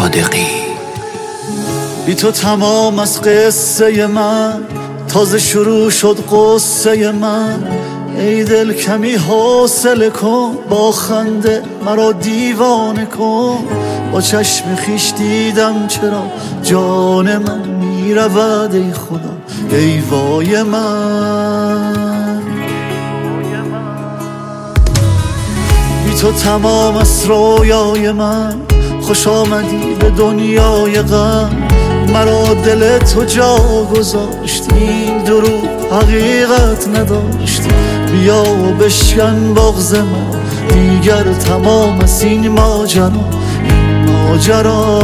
صادقی. بی تو تمام از قصه من، تازه شروع شد قصه من. ای دل کمی حوصله کن، با خنده مرا دیوانه کن. با چشم خویش دیدم چرا جان من میرود ای خدا، ای وای من. بی تو تمام از رویای من، خوش آمدی به دنیای غم. مرا دل تو جا گذاشت، این دروغ حقیقت نداشت. بیا و بشکن بغض ما، دیگر تمام از این ماجرا، این ماجرا.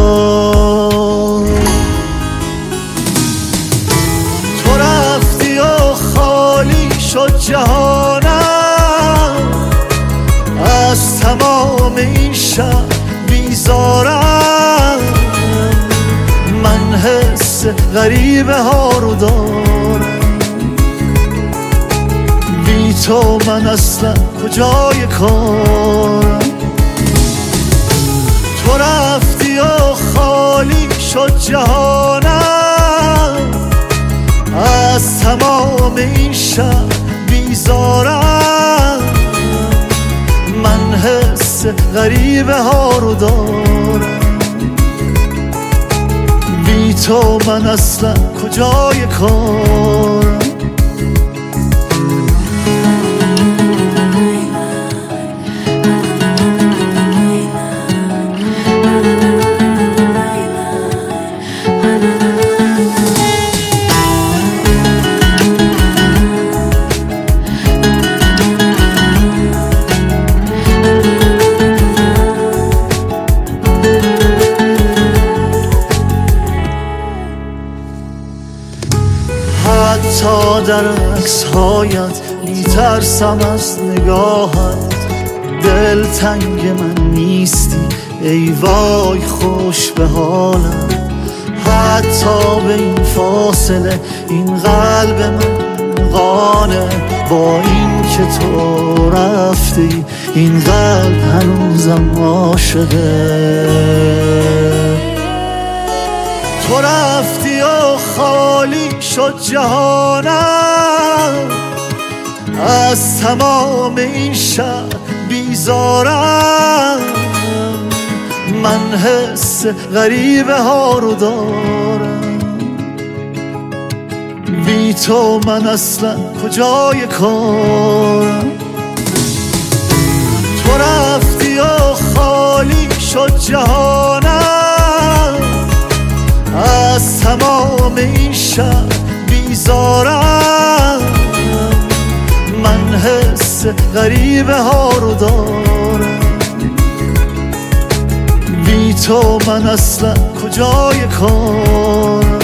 تو رفتی و خالی شد جهانم، از تمام این شب بیزارم. من حس غریبه ها رو دارم، بی تو من اصلا کجای کارم. تو رفتی و خالی شد جهانم، از تمام این شب بیزارم. من حس غریبه ها رو دارم، بی تو من اصلا کجای کارم. حتی در عکس‌هایت میترسم از نگاهت. دل تنگ من نیستی ای وای خوش به حالم. حتی به این فاصله این قلب من قانه، با این که تو رفتی این قلب هنوزم عاشقه. تو رفتی و خالی شد جهانم، از تمام این شب بیزارم. من حس غریبه ها رو دارم، بی تو من اصلا کجای کارم. تو رفتی و خالی شد جهانم، از تمام این شب بیزارم. من حس غریبه ها رو دارم، بی تو من اصلا کجای کارم.